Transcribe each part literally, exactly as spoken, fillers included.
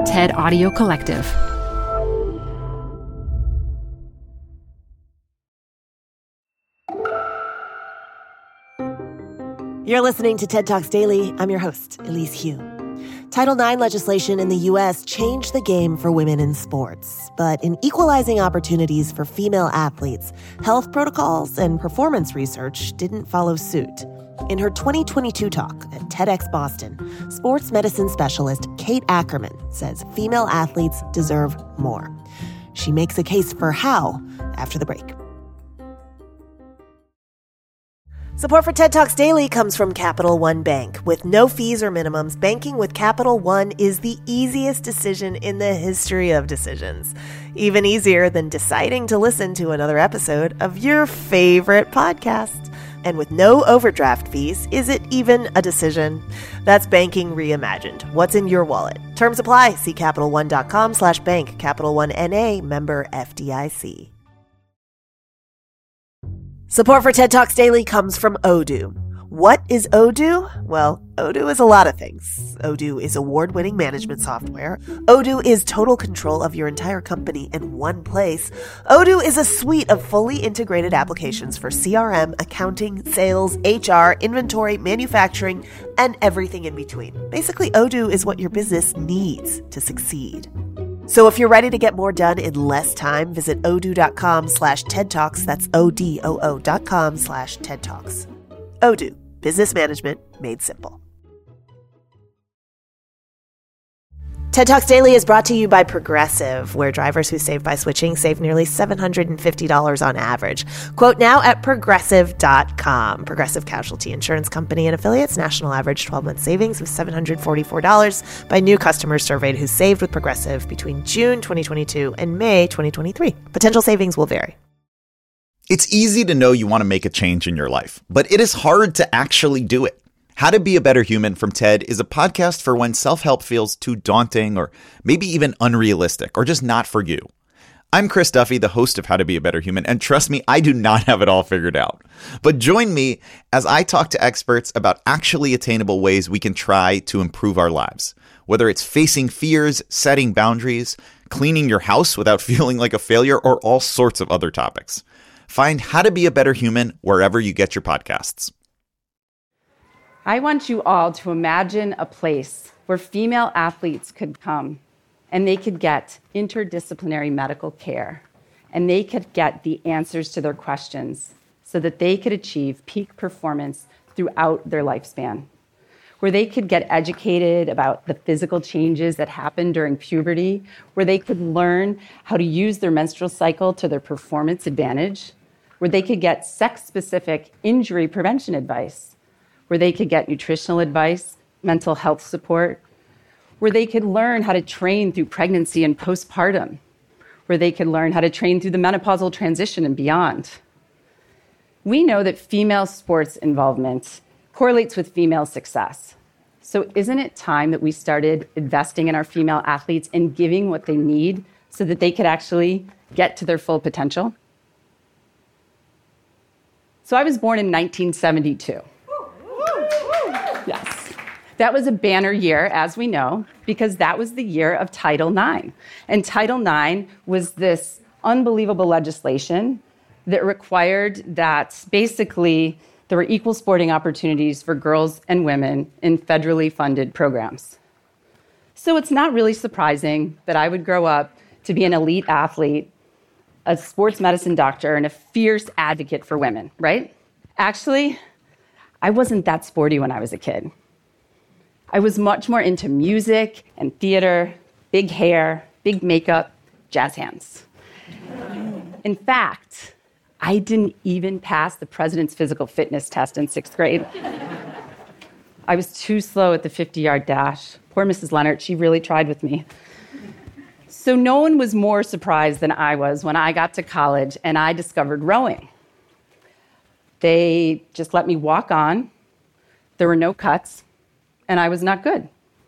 TED Audio Collective. You're listening to TED Talks Daily. I'm your host, Elise Hu. Title nine legislation in the U S changed the game for women in sports. But in equalizing opportunities for female athletes, health protocols and performance research didn't follow suit. In her twenty twenty-two talk at TEDx Boston, sports medicine specialist Kate Ackerman says female athletes deserve more. She makes a case for how after the break. Support for TED Talks Daily comes from Capital One Bank. With no fees or minimums, banking with Capital One is the easiest decision in the history of decisions. Even easier than deciding to listen to another episode of your favorite podcast. And with no overdraft fees, is it even a decision? That's banking reimagined. What's in your wallet? Terms apply. See CapitalOne.com slash bank. Capital One N A, member F D I C. Support for TED Talks Daily comes from Odoo. What is Odoo? Well, Odoo is a lot of things. Odoo is award-winning management software. Odoo is total control of your entire company in one place. Odoo is a suite of fully integrated applications for C R M, accounting, sales, H R, inventory, manufacturing, and everything in between. Basically, Odoo is what your business needs to succeed. So if you're ready to get more done in less time, visit odoo.com slash TED Talks. That's O-D-O-O dot com slash TED Talks. Odoo, business management made simple. TED Talks Daily is brought to you by Progressive, where drivers who save by switching save nearly seven hundred fifty dollars on average. Quote now at progressive dot com. Progressive Casualty Insurance Company and affiliates. National average twelve-month savings of seven hundred forty-four dollars by new customers surveyed who saved with Progressive between June twenty twenty-two and May twenty twenty-three. Potential savings will vary. It's easy to know you want to make a change in your life, but it is hard to actually do it. How to Be a Better Human from TED is a podcast for when self-help feels too daunting or maybe even unrealistic or just not for you. I'm Chris Duffy, the host of How to Be a Better Human, and trust me, I do not have it all figured out. But join me as I talk to experts about actually attainable ways we can try to improve our lives. Whether it's facing fears, setting boundaries, cleaning your house without feeling like a failure, or all sorts of other topics. Find How to Be a Better Human wherever you get your podcasts. I want you all to imagine a place where female athletes could come and they could get interdisciplinary medical care and they could get the answers to their questions so that they could achieve peak performance throughout their lifespan, where they could get educated about the physical changes that happen during puberty, where they could learn how to use their menstrual cycle to their performance advantage, where they could get sex-specific injury prevention advice, where they could get nutritional advice, mental health support, where they could learn how to train through pregnancy and postpartum, where they could learn how to train through the menopausal transition and beyond. We know that female sports involvement correlates with female success. So isn't it time that we started investing in our female athletes and giving what they need so that they could actually get to their full potential? So I was born in nineteen seventy-two. Yes. That was a banner year, as we know, because that was the year of Title nine. And Title nine was this unbelievable legislation that required that basically there were equal sporting opportunities for girls and women in federally funded programs. So it's not really surprising that I would grow up to be an elite athlete, a sports medicine doctor, and a fierce advocate for women, right? Actually, I wasn't that sporty when I was a kid. I was much more into music and theater, big hair, big makeup, jazz hands. In fact, I didn't even pass the president's physical fitness test in sixth grade. I was too slow at the fifty-yard dash. Poor Missus Leonard, she really tried with me. So no one was more surprised than I was when I got to college and I discovered rowing. They just let me walk on. There were no cuts, and I was not good.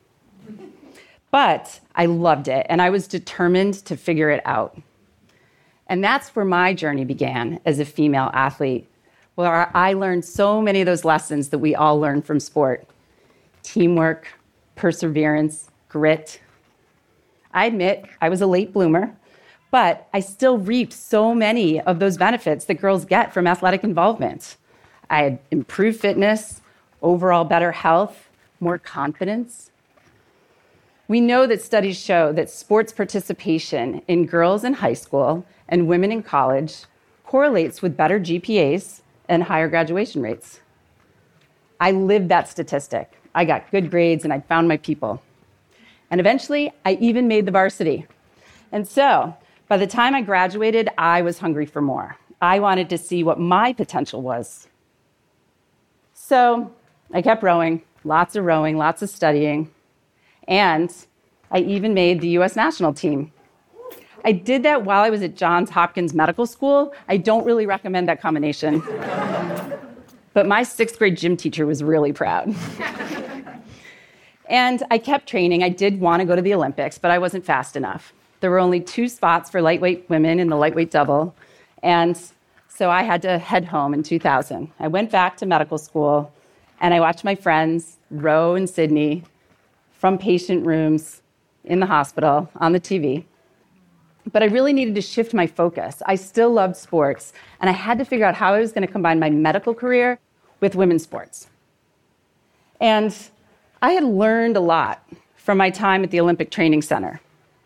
But I loved it, and I was determined to figure it out. And that's where my journey began as a female athlete, where I learned so many of those lessons that we all learn from sport. Teamwork, perseverance, grit. I admit I was a late bloomer, but I still reaped so many of those benefits that girls get from athletic involvement. I had improved fitness, overall better health, more confidence. We know that studies show that sports participation in girls in high school and women in college correlates with better G P As and higher graduation rates. I lived that statistic. I got good grades and I found my people. And eventually, I even made the varsity. And so, by the time I graduated, I was hungry for more. I wanted to see what my potential was. So, I kept rowing, lots of rowing, lots of studying, and I even made the U S national team. I did that while I was at Johns Hopkins Medical School. I don't really recommend that combination. But my sixth grade gym teacher was really proud. And I kept training. I did want to go to the Olympics, but I wasn't fast enough. There were only two spots for lightweight women in the lightweight double. And so I had to head home in two thousand. I went back to medical school, and I watched my friends row in Sydney from patient rooms in the hospital on the T V. But I really needed to shift my focus. I still loved sports, and I had to figure out how I was going to combine my medical career with women's sports. And I had learned a lot from my time at the Olympic Training Center.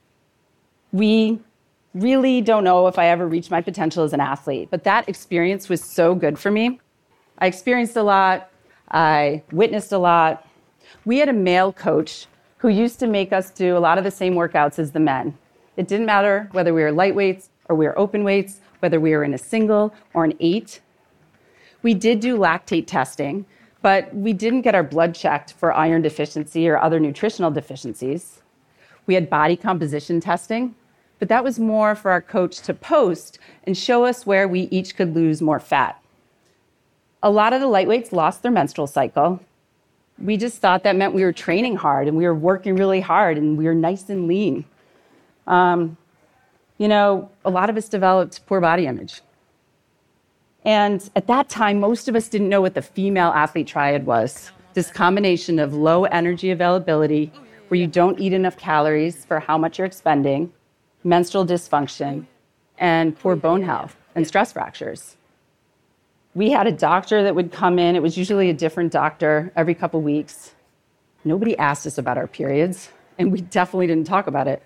We really don't know if I ever reached my potential as an athlete, but that experience was so good for me. I experienced a lot. I witnessed a lot. We had a male coach who used to make us do a lot of the same workouts as the men. It didn't matter whether we were lightweights or we were open weights, whether we were in a single or an eight. We did do lactate testing, but we didn't get our blood checked for iron deficiency or other nutritional deficiencies. We had body composition testing, but that was more for our coach to post and show us where we each could lose more fat. A lot of the lightweights lost their menstrual cycle. We just thought that meant we were training hard and we were working really hard and we were nice and lean. Um, you know, a lot of us developed poor body image. And at that time, most of us didn't know what the female athlete triad was. This combination of low energy availability, where you don't eat enough calories for how much you're expending, menstrual dysfunction, and poor bone health and stress fractures. We had a doctor that would come in. It was usually a different doctor every couple weeks. Nobody asked us about our periods, and we definitely didn't talk about it.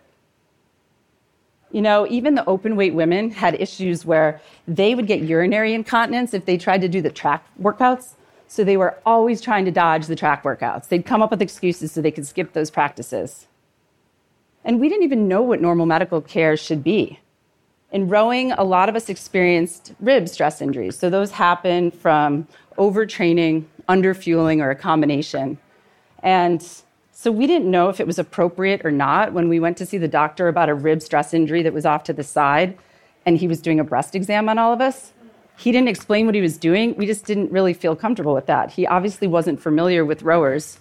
You know, even the open weight women had issues where they would get urinary incontinence if they tried to do the track workouts. So they were always trying to dodge the track workouts. They'd come up with excuses so they could skip those practices. And we didn't even know what normal medical care should be. In rowing, a lot of us experienced rib stress injuries. So those happen from overtraining, underfueling, or a combination. And so we didn't know if it was appropriate or not when we went to see the doctor about a rib stress injury that was off to the side, and he was doing a breast exam on all of us. He didn't explain what he was doing. We just didn't really feel comfortable with that. He obviously wasn't familiar with rowers.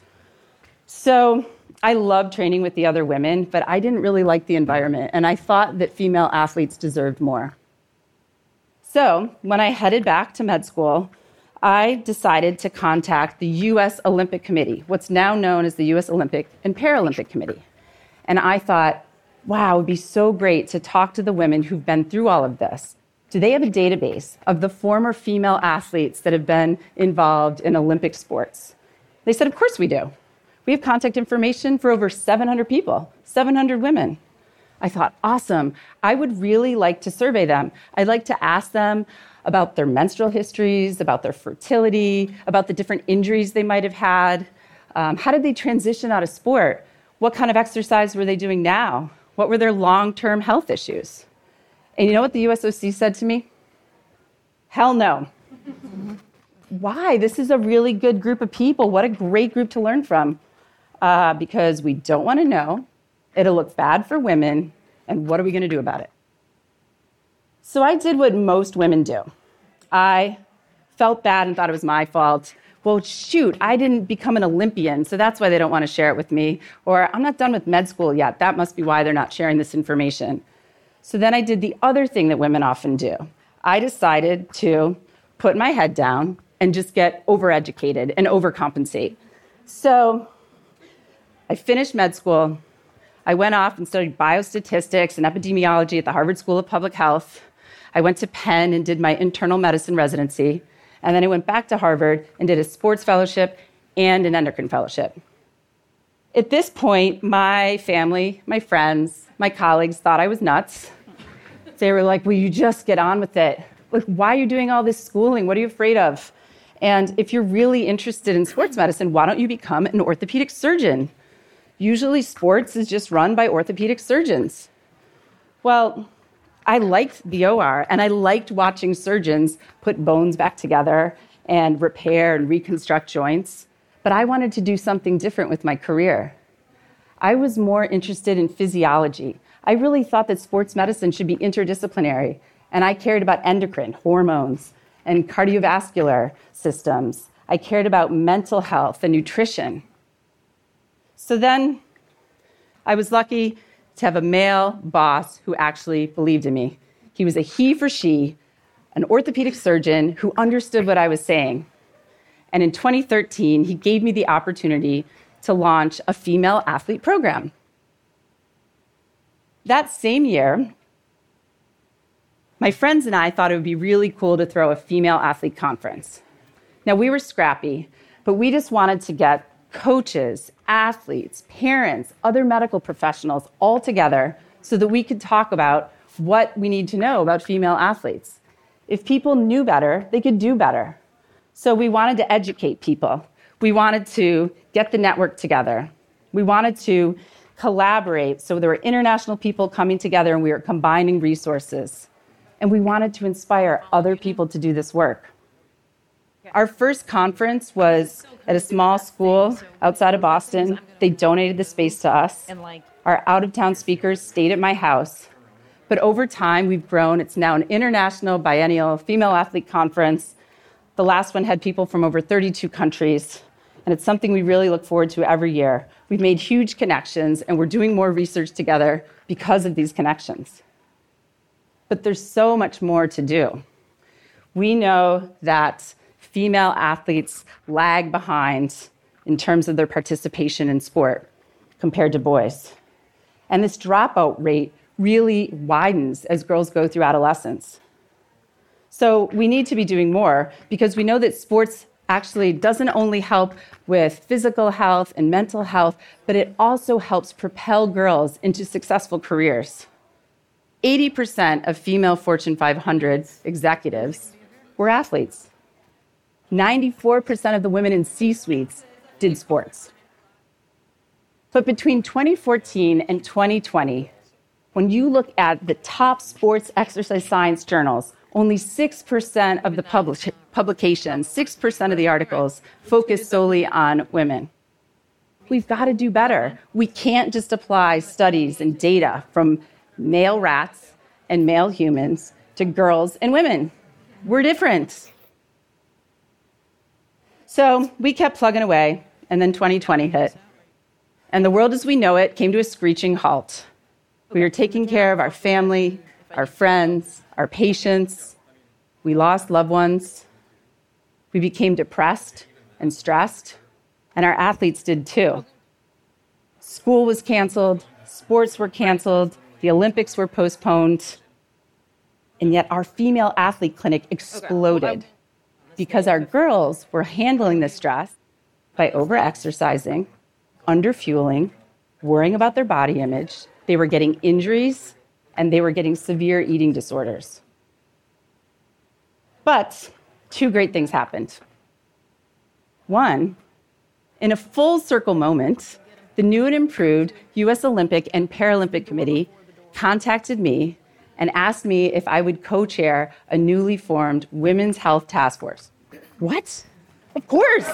So I loved training with the other women, but I didn't really like the environment, and I thought that female athletes deserved more. So when I headed back to med school, I decided to contact the U S Olympic Committee, what's now known as the U S Olympic and Paralympic Committee. And I thought, wow, it would be so great to talk to the women who've been through all of this. Do they have a database of the former female athletes that have been involved in Olympic sports? They said, of course we do. We have contact information for over seven hundred people, seven hundred women. I thought, awesome. I would really like to survey them. I'd like to ask them about their menstrual histories, about their fertility, about the different injuries they might have had. Um, how did they transition out of sport? What kind of exercise were they doing now? What were their long-term health issues? And you know what the U S O C said to me? Hell no. Why? This is a really good group of people. What a great group to learn from. Uh, because we don't want to know. It'll look bad for women. And what are we going to do about it? So I did what most women do. I felt bad and thought it was my fault. Well, shoot, I didn't become an Olympian, so that's why they don't want to share it with me. Or I'm not done with med school yet. That must be why they're not sharing this information. So then I did the other thing that women often do. I decided to put my head down and just get overeducated and overcompensate. So I finished med school. I went off and studied biostatistics and epidemiology at the Harvard School of Public Health. I went to Penn and did my internal medicine residency. And then I went back to Harvard and did a sports fellowship and an endocrine fellowship. At this point, my family, my friends, my colleagues thought I was nuts. They were like, will you just get on with it? Like, why are you doing all this schooling? What are you afraid of? And if you're really interested in sports medicine, why don't you become an orthopedic surgeon? Usually sports is just run by orthopedic surgeons. Well, I liked the O R, and I liked watching surgeons put bones back together and repair and reconstruct joints. But I wanted to do something different with my career. I was more interested in physiology. I really thought that sports medicine should be interdisciplinary, and I cared about endocrine, hormones, and cardiovascular systems. I cared about mental health and nutrition. So then I was lucky to have a male boss who actually believed in me. He was a he for she, an orthopedic surgeon who understood what I was saying. And in twenty thirteen, he gave me the opportunity to launch a female athlete program. That same year, my friends and I thought it would be really cool to throw a female athlete conference. Now, we were scrappy, but we just wanted to get coaches, athletes, parents, other medical professionals all together so that we could talk about what we need to know about female athletes. If people knew better, they could do better. So we wanted to educate people. We wanted to get the network together. We wanted to collaborate. So there were international people coming together and we were combining resources. And we wanted to inspire other people to do this work. Our first conference was at a small school outside of Boston. They donated the space to us. Our out-of-town speakers stayed at my house. But over time, we've grown. It's now an international biennial female athlete conference. The last one had people from over thirty-two countries, and it's something we really look forward to every year. We've made huge connections, and we're doing more research together because of these connections. But there's so much more to do. We know that female athletes lag behind in terms of their participation in sport compared to boys. And this dropout rate really widens as girls go through adolescence. So we need to be doing more because we know that sports actually doesn't only help with physical health and mental health, but it also helps propel girls into successful careers. eighty percent of female Fortune five hundred executives were athletes. ninety-four percent of the women in C-suites did sports. But between twenty fourteen and twenty twenty, when you look at the top sports exercise science journals, only six percent of the publish- publications, six percent of the articles focus solely on women. We've got to do better. We can't just apply studies and data from male rats and male humans to girls and women. We're different. So we kept plugging away, and then twenty twenty hit. And the world as we know it came to a screeching halt. We were taking care of our family, our friends, our patients. We lost loved ones. We became depressed and stressed, and our athletes did too. School was canceled, sports were canceled, the Olympics were postponed, and yet our female athlete clinic exploded because our girls were handling the stress by over-exercising, under-fueling, worrying about their body image. They were getting injuries, and they were getting severe eating disorders. But two great things happened. One, in a full circle moment, the new and improved U S Olympic and Paralympic Committee contacted me and asked me if I would co-chair a newly formed Women's Health Task Force. What? Of course.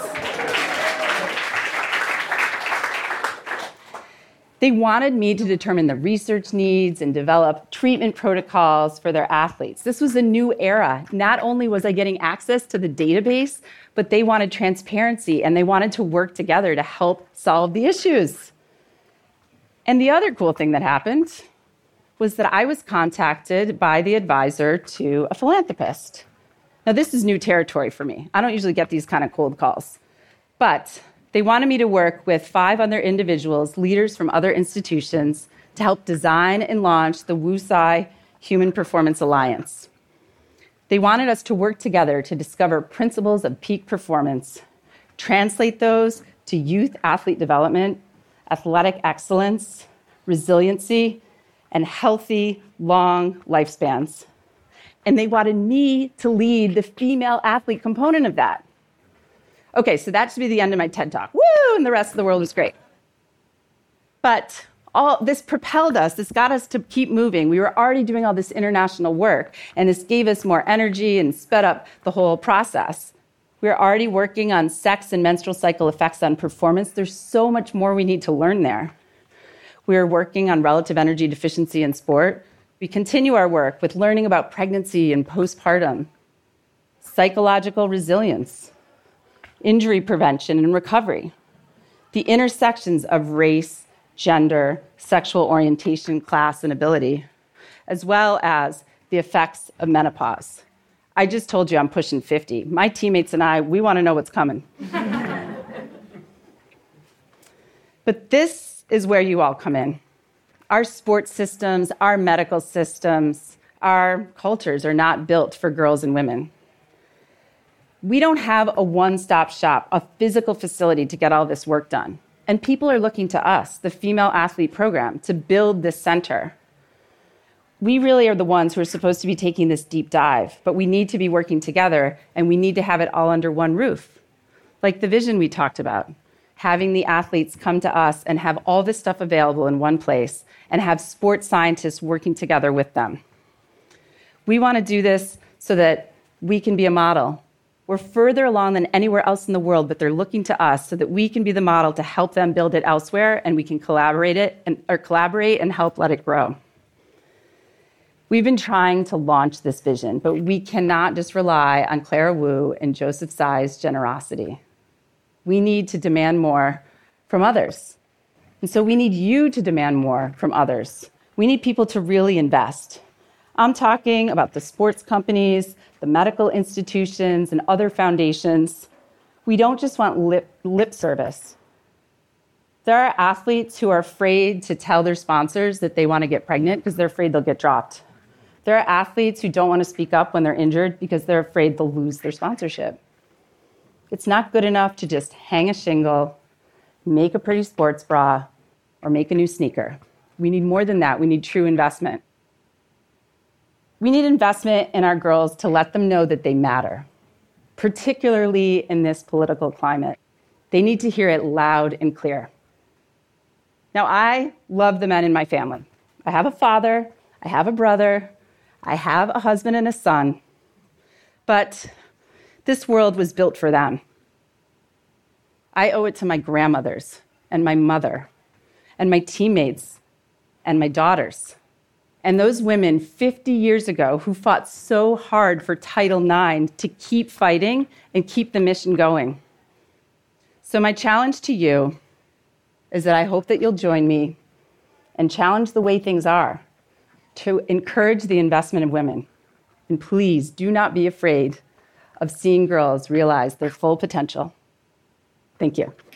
They wanted me to determine the research needs and develop treatment protocols for their athletes. This was a new era. Not only was I getting access to the database, but they wanted transparency and they wanted to work together to help solve the issues. And the other cool thing that happened was that I was contacted by the advisor to a philanthropist. Now, this is new territory for me. I don't usually get these kind of cold calls. But They wanted me to work with five other individuals, leaders from other institutions, to help design and launch the WUSI Human Performance Alliance. They wanted us to work together to discover principles of peak performance, translate those to youth athlete development, athletic excellence, resiliency, and healthy, long lifespans. And they wanted me to lead the female athlete component of that. Okay, so that should be the end of my TED Talk. Woo! And the rest of the world was great. But all this propelled us, this got us to keep moving. We were already doing all this international work, and this gave us more energy and sped up the whole process. We were already working on sex and menstrual cycle effects on performance. There's so much more we need to learn there. We were working on relative energy deficiency in sport. We continue our work with learning about pregnancy and postpartum, psychological resilience, injury prevention and recovery, the intersections of race, gender, sexual orientation, class, and ability, as well as the effects of menopause. I just told you I'm pushing fifty. My teammates and I, we want to know what's coming. But this is where you all come in. Our sports systems, our medical systems, our cultures are not built for girls and women. We don't have a one-stop shop, a physical facility to get all this work done. And people are looking to us, the Female Athlete Program, to build this center. We really are the ones who are supposed to be taking this deep dive, but we need to be working together, and we need to have it all under one roof. Like the vision we talked about, having the athletes come to us and have all this stuff available in one place, and have sports scientists working together with them. We want to do this so that we can be a model. We're further along than anywhere else in the world, but they're looking to us so that we can be the model to help them build it elsewhere, and we can collaborate it and or collaborate and help let it grow. We've been trying to launch this vision, but we cannot just rely on Clara Wu and Joseph Tsai's generosity. We need to demand more from others. And so we need you to demand more from others. We need people to really invest. I'm talking about the sports companies, the medical institutions, and other foundations. We don't just want lip, lip service. There are athletes who are afraid to tell their sponsors that they want to get pregnant because they're afraid they'll get dropped. There are athletes who don't want to speak up when they're injured because they're afraid they'll lose their sponsorship. It's not good enough to just hang a shingle, make a pretty sports bra, or make a new sneaker. We need more than that. We need true investment. We need investment in our girls to let them know that they matter, particularly in this political climate. They need to hear it loud and clear. Now, I love the men in my family. I have a father, I have a brother, I have a husband and a son, but this world was built for them. I owe it to my grandmothers and my mother and my teammates and my daughters. And those women fifty years ago who fought so hard for Title nine to keep fighting and keep the mission going. So my challenge to you is that I hope that you'll join me and challenge the way things are to encourage the investment of women. And please do not be afraid of seeing girls realize their full potential. Thank you.